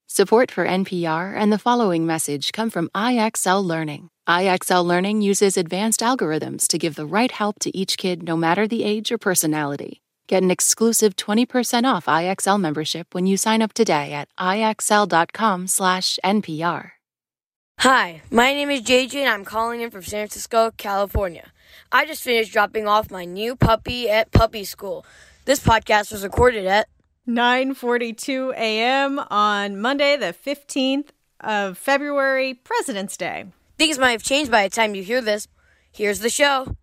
Support for NPR and the following message come from IXL Learning. IXL Learning uses advanced algorithms to give the right help to each kid no matter the age or personality. Get an exclusive 20% off IXL membership when you sign up today at IXL.com/NPR. Hi, my name is JJ and I'm calling in from San Francisco, California. I just finished dropping off my new puppy at puppy school. This podcast was recorded at 9:42 a.m. on Monday, the 15th of February, President's Day. Things might have changed by the time you hear this. Here's the show.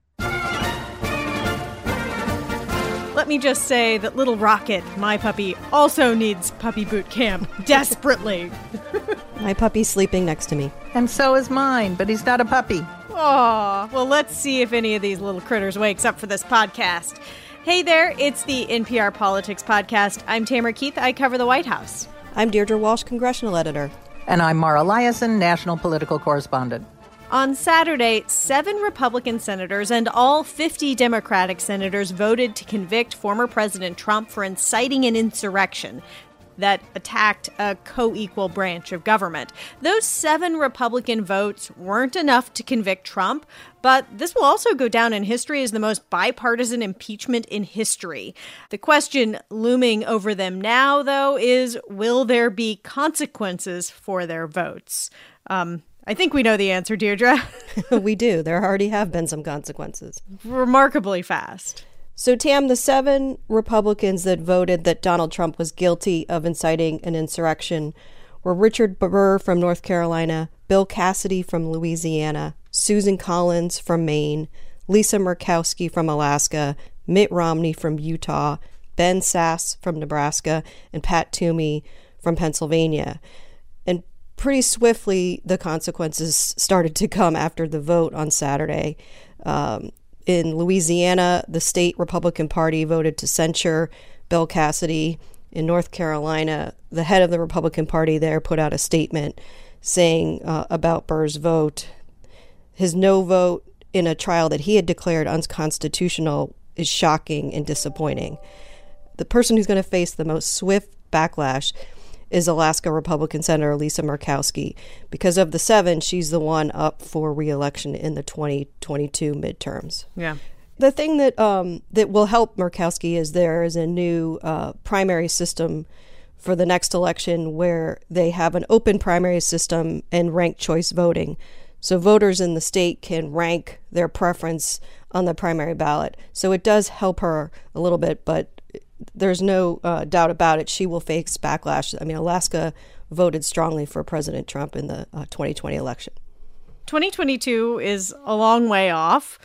Let me just say that little Rocket, my puppy, also needs puppy boot camp desperately. My puppy's sleeping next to me. And so is mine, but he's not a puppy. Aw, well, let's see if any of these little critters wakes up for this podcast. Hey there, it's the NPR Politics Podcast. I'm Tamara Keith. I cover the White House. I'm Deirdre Walsh, congressional editor. And I'm Mara Liasson, national political correspondent. On Saturday, 7 Republican senators and all 50 Democratic senators voted to convict former President Trump for inciting an insurrection that attacked a co-equal branch of government. Those 7 Republican votes weren't enough to convict Trump, but this will also go down in history as the most bipartisan impeachment in history. The question looming over them now, though, is will there be consequences for their votes? I think we know the answer, Deirdre. We do. There already have been some consequences. Remarkably fast. So, Tam, the 7 Republicans that voted that Donald Trump was guilty of inciting an insurrection were Richard Burr from North Carolina, Bill Cassidy from Louisiana, Susan Collins from Maine, Lisa Murkowski from Alaska, Mitt Romney from Utah, Ben Sasse from Nebraska, and Pat Toomey from Pennsylvania. And pretty swiftly, the consequences started to come after the vote on Saturday. In Louisiana, the state Republican Party voted to censure Bill Cassidy. In North Carolina, the head of the Republican Party there put out a statement saying about Burr's vote, his no vote in a trial that he had declared unconstitutional is shocking and disappointing. The person who's going to face the most swift backlash is Alaska Republican Senator Lisa Murkowski. Because of the 7, she's the one up for re-election in the 2022 midterms. Yeah. The thing that that will help Murkowski is there is a new primary system for the next election where they have an open primary system and ranked choice voting. So voters in the state can rank their preference on the primary ballot. So it does help her a little bit, but there's no doubt about it. She will face backlash. I mean, Alaska voted strongly for President Trump in the 2020 election. 2022 is a long way off.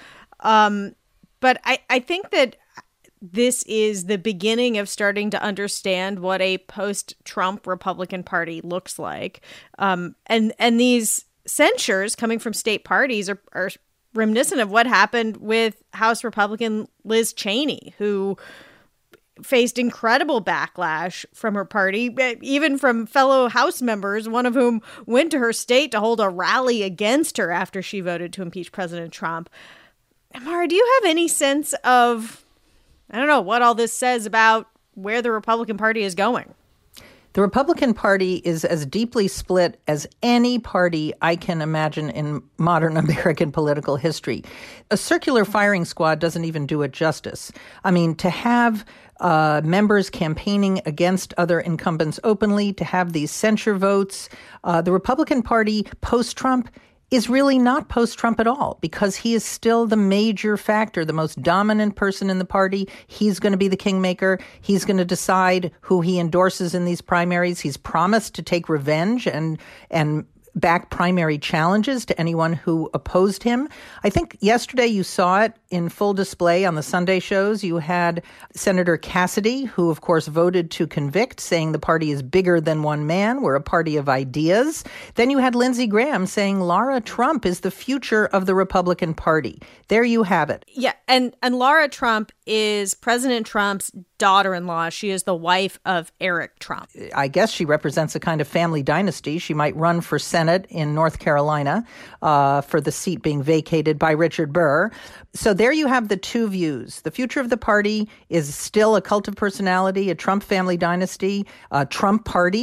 But I think that this is the beginning of starting to understand what a post-Trump Republican Party looks like. And these censures coming from state parties are reminiscent of what happened with House Republican Liz Cheney, who faced incredible backlash from her party, even from fellow House members, one of whom went to her state to hold a rally against her after she voted to impeach President Trump. Mara, do you have any sense of, I don't know, what all this says about where the Republican Party is going? The Republican Party is as deeply split as any party I can imagine in modern American political history. A circular firing squad doesn't even do it justice. I mean, to have members campaigning against other incumbents openly, to have these censure votes, the Republican Party post-Trump is really not post-Trump at all because he is still the major factor, the most dominant person in the party. He's going to be the kingmaker. He's going to decide who he endorses in these primaries. He's promised to take revenge and back primary challenges to anyone who opposed him. I think yesterday you saw it in full display on the Sunday shows. You had Senator Cassidy, who, of course, voted to convict, saying the party is bigger than one man. We're a party of ideas. Then you had Lindsey Graham saying Lara Trump is the future of the Republican Party. There you have it. Yeah, and Lara Trump is President Trump's daughter-in-law. She is the wife of Eric Trump. I guess she represents a kind of family dynasty. She might run for Senate in North Carolina for the seat being vacated by Richard Burr. So there you have the two views. The future of the party is still a cult of personality, a Trump family dynasty, a Trump party.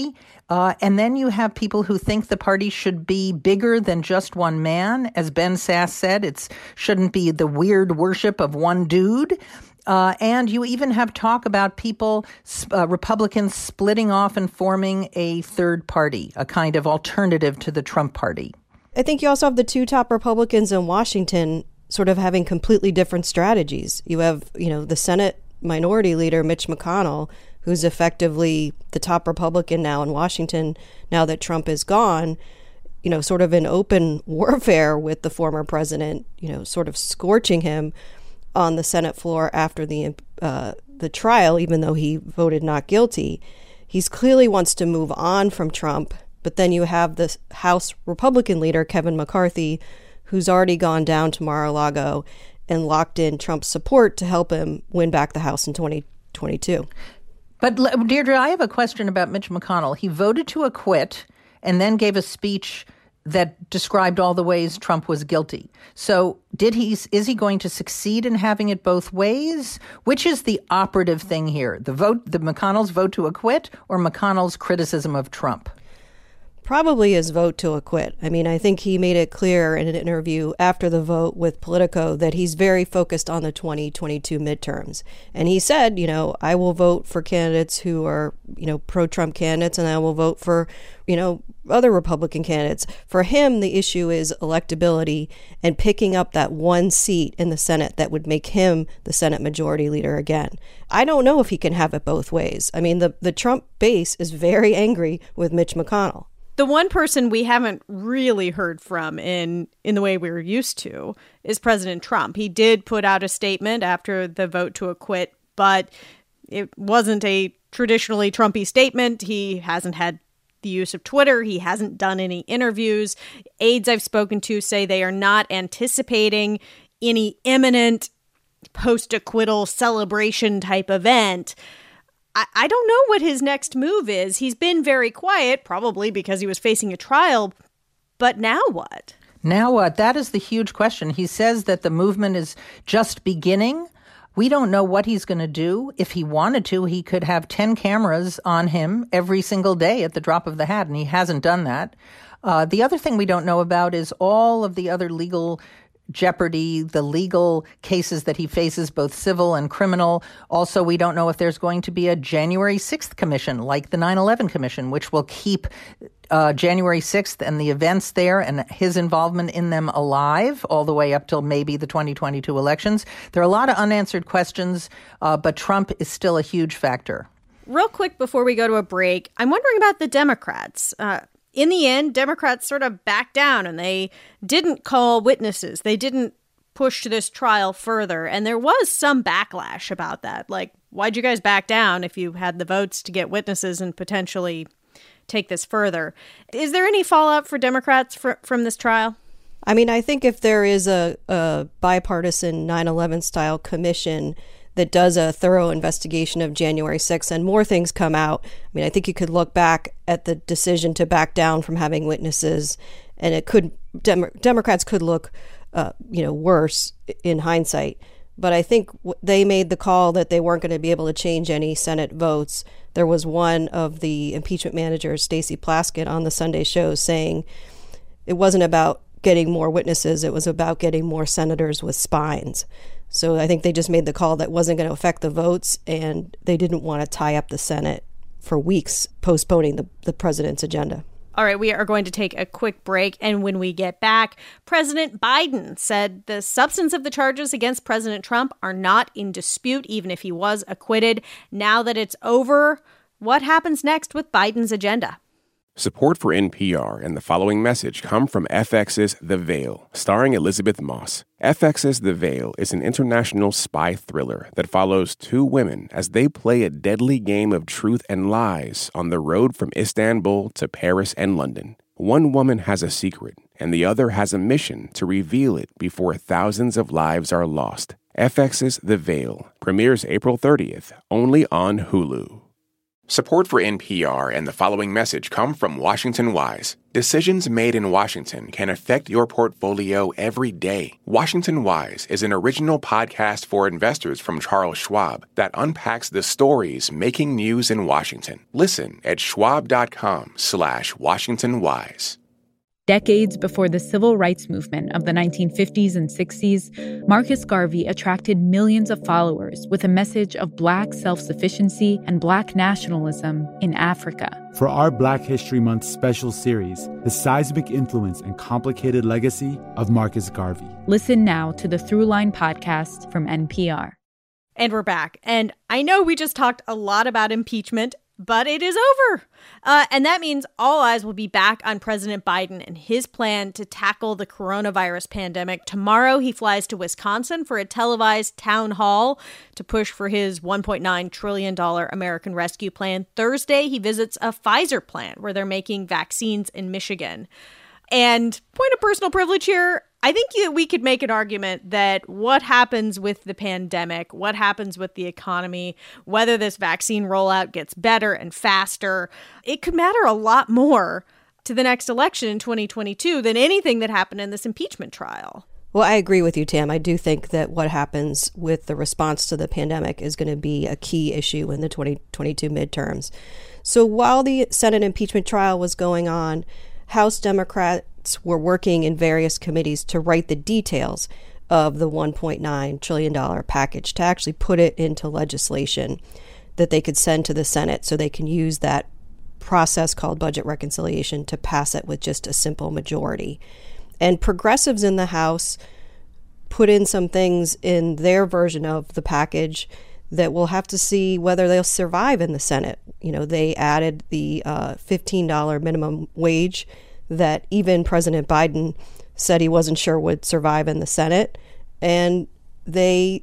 And then you have people who think the party should be bigger than just one man. As Ben Sasse said, it shouldn't be the weird worship of one dude. And you even have talk about people, Republicans splitting off and forming a third party, a kind of alternative to the Trump party. I think you also have the two top Republicans in Washington sort of having completely different strategies. You have, the Senate Minority Leader, Mitch McConnell, who's effectively the top Republican now in Washington, now that Trump is gone, sort of in open warfare with the former president, sort of scorching him on the Senate floor after the trial, even though he voted not guilty. He's clearly wants to move on from Trump. But then you have the House Republican leader, Kevin McCarthy, who's already gone down to Mar-a-Lago and locked in Trump's support to help him win back the House in 2022. But Deirdre, I have a question about Mitch McConnell. He voted to acquit and then gave a speech that described all the ways Trump was guilty. So is he going to succeed in having it both ways? Which is the operative thing here? The McConnell's vote to acquit or McConnell's criticism of Trump? Probably his vote to acquit. I mean, I think he made it clear in an interview after the vote with Politico that he's very focused on the 2022 midterms. And he said, I will vote for candidates who are, pro-Trump candidates, and I will vote for, other Republican candidates. For him, the issue is electability and picking up that one seat in the Senate that would make him the Senate Majority Leader again. I don't know if he can have it both ways. I mean, the Trump base is very angry with Mitch McConnell. The one person we haven't really heard from in the way we were used to is President Trump. He did put out a statement after the vote to acquit, but it wasn't a traditionally Trumpy statement. He hasn't had the use of Twitter. He hasn't done any interviews. Aides I've spoken to say they are not anticipating any imminent post-acquittal celebration type event. I don't know what his next move is. He's been very quiet, probably because he was facing a trial. But now what? Now what? That is the huge question. He says that the movement is just beginning. We don't know what he's going to do. If he wanted to, he could have 10 cameras on him every single day at the drop of the hat, and he hasn't done that. The other thing we don't know about is all of the other legal jeopardy, the legal cases that he faces, both civil and criminal. Also, we don't know if there's going to be a January 6th commission like the 9/11 commission, which will keep January 6th and the events there and his involvement in them alive all the way up till maybe the 2022 elections. There are a lot of unanswered questions, but Trump is still a huge factor. Real quick before we go to a break, I'm wondering about the Democrats. In the end, Democrats sort of backed down and they didn't call witnesses. They didn't push this trial further. And there was some backlash about that. Like, why'd you guys back down if you had the votes to get witnesses and potentially take this further? Is there any fallout for Democrats from this trial? I mean, I think if there is a bipartisan 9/11 style commission that does a thorough investigation of January 6th and more things come out, I mean, I think you could look back at the decision to back down from having witnesses, and it could Democrats could look, worse in hindsight. But I think they made the call that they weren't going to be able to change any Senate votes. There was one of the impeachment managers, Stacey Plaskett, on the Sunday show saying it wasn't about getting more witnesses, it was about getting more senators with spines. So I think they just made the call that wasn't going to affect the votes, and they didn't want to tie up the Senate for weeks, postponing the president's agenda. All right, we are going to take a quick break, and when we get back, President Biden said the substance of the charges against President Trump are not in dispute, even if he was acquitted. Now that it's over, what happens next with Biden's agenda? Support for NPR and the following message come from FX's The Veil, starring Elizabeth Moss. FX's The Veil is an international spy thriller that follows two women as they play a deadly game of truth and lies on the road from Istanbul to Paris and London. One woman has a secret, and the other has a mission to reveal it before thousands of lives are lost. FX's The Veil premieres April 30th, only on Hulu. Support for NPR and the following message come from Washington Wise. Decisions made in Washington can affect your portfolio every day. Washington Wise is an original podcast for investors from Charles Schwab that unpacks the stories making news in Washington. Listen at schwab.com/Washington Wise. Decades before the civil rights movement of the 1950s and 60s, Marcus Garvey attracted millions of followers with a message of Black self-sufficiency and Black nationalism in Africa. For our Black History Month special series, the seismic influence and complicated legacy of Marcus Garvey. Listen now to the Throughline podcast from NPR. And we're back. And I know we just talked a lot about impeachment, but it is over. And that means all eyes will be back on President Biden and his plan to tackle the coronavirus pandemic. Tomorrow, he flies to Wisconsin for a televised town hall to push for his $1.9 trillion American Rescue Plan. Thursday, he visits a Pfizer plant where they're making vaccines in Michigan. And point of personal privilege here, I think we could make an argument that what happens with the pandemic, what happens with the economy, whether this vaccine rollout gets better and faster, it could matter a lot more to the next election in 2022 than anything that happened in this impeachment trial. Well, I agree with you, Tam. I do think that what happens with the response to the pandemic is going to be a key issue in the 2022 midterms. So while the Senate impeachment trial was going on, House Democrats were working in various committees to write the details of the $1.9 trillion package to actually put it into legislation that they could send to the Senate so they can use that process called budget reconciliation to pass it with just a simple majority. And progressives in the House put in some things in their version of the package that we'll have to see whether they'll survive in the Senate. You know, they added the $15 minimum wage that even President Biden said he wasn't sure would survive in the Senate. And they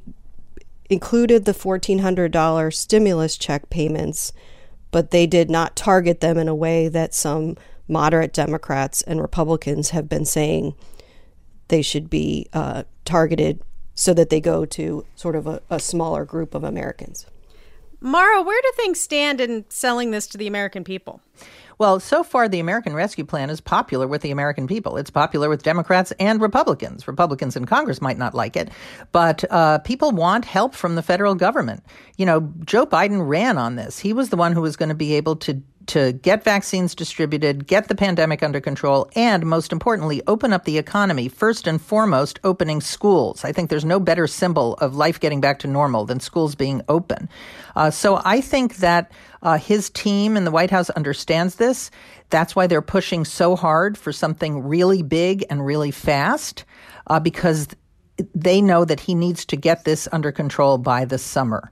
included the $1,400 stimulus check payments, but they did not target them in a way that some moderate Democrats and Republicans have been saying they should be targeted so that they go to sort of a smaller group of Americans. Mara, where do things stand in selling this to the American people? Well, so far, the American Rescue Plan is popular with the American people. It's popular with Democrats and Republicans. Republicans in Congress might not like it, but people want help from the federal government. You know, Joe Biden ran on this. He was the one who was going to be able to get vaccines distributed, get the pandemic under control, and most importantly, open up the economy. First and foremost, opening schools. I think there's no better symbol of life getting back to normal than schools being open. So I think that his team in the White House understands this. That's why they're pushing so hard for something really big and really fast, because they know that he needs to get this under control by the summer.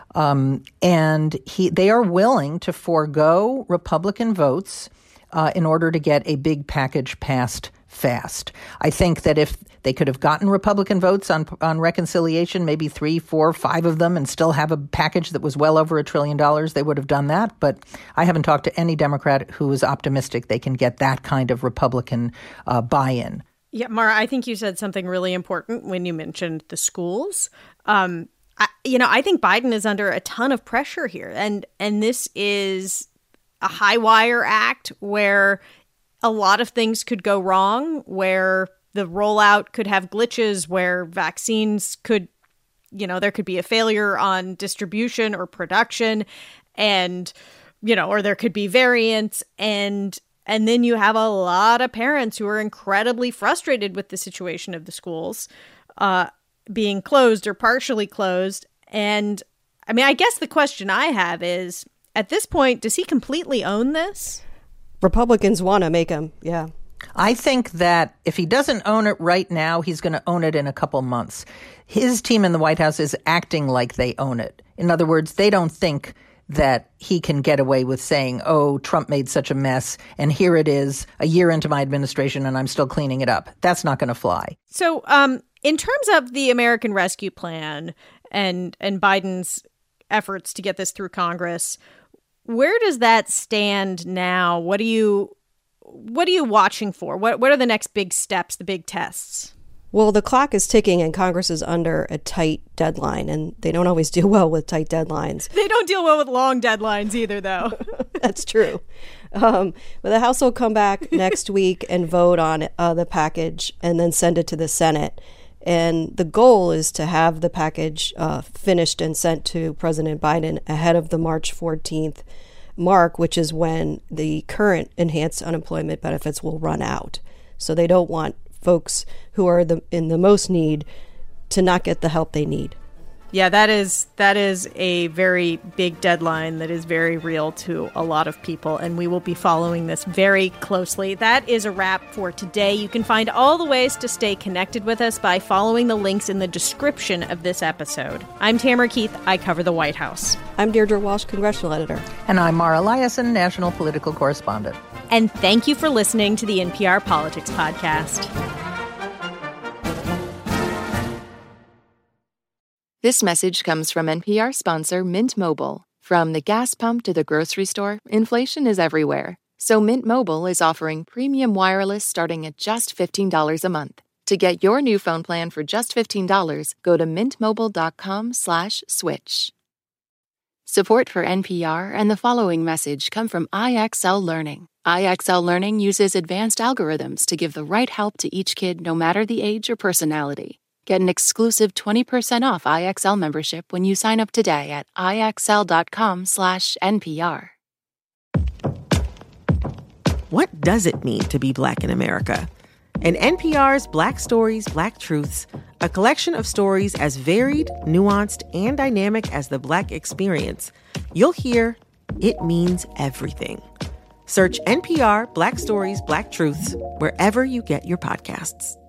And they are willing to forego Republican votes in order to get a big package passed fast. I think that if they could have gotten Republican votes on reconciliation, maybe 3, 4, 5 of them, and still have a package that was well over $1 trillion, they would have done that. But I haven't talked to any Democrat who is optimistic they can get that kind of Republican buy-in. Yeah, Mara, I think you said something really important when you mentioned the schools. I think Biden is under a ton of pressure here. And this is a high wire act where a lot of things could go wrong, where the rollout could have glitches, where vaccines could, there could be a failure on distribution or production and, or there could be variants. And then you have a lot of parents who are incredibly frustrated with the situation of the schools being closed or partially closed. And I mean, I guess the question I have is, at this point, does he completely own this? Republicans want to make him, yeah. I think that if he doesn't own it right now, he's going to own it in a couple months. His team in the White House is acting like they own it. In other words, they don't think that he can get away with saying, oh, Trump made such a mess, and here it is, a year into my administration, and I'm still cleaning it up. That's not going to fly. So in terms of the American Rescue Plan and Biden's efforts to get this through Congress, where does that stand now? What are you watching for? What are the next big steps, the big tests? Well, the clock is ticking and Congress is under a tight deadline, and they don't always deal well with tight deadlines. They don't deal well with long deadlines either, though. That's true. But the House will come back next week and vote on the package and then send it to the Senate. And the goal is to have the package finished and sent to President Biden ahead of the March 14th mark, which is when the current enhanced unemployment benefits will run out. So they don't want folks who are in the most need to not get the help they need. Yeah, that is a very big deadline that is very real to a lot of people, and we will be following this very closely. That is a wrap for today. You can find all the ways to stay connected with us by following the links in the description of this episode. I'm Tamara Keith. I cover the White House. I'm Deirdre Walsh, congressional editor. And I'm Mara Liasson, national political correspondent. And thank you for listening to the NPR Politics Podcast. This message comes from NPR sponsor Mint Mobile. From the gas pump to the grocery store, inflation is everywhere. So Mint Mobile is offering premium wireless starting at just $15 a month. To get your new phone plan for just $15, go to mintmobile.com/switch. Support for NPR and the following message come from IXL Learning. IXL Learning uses advanced algorithms to give the right help to each kid no matter the age or personality. Get an exclusive 20% off IXL membership when you sign up today at IXL.com/NPR. What does it mean to be Black in America? In NPR's Black Stories, Black Truths, a collection of stories as varied, nuanced, and dynamic as the Black experience, you'll hear it means everything. Search NPR Black Stories, Black Truths wherever you get your podcasts.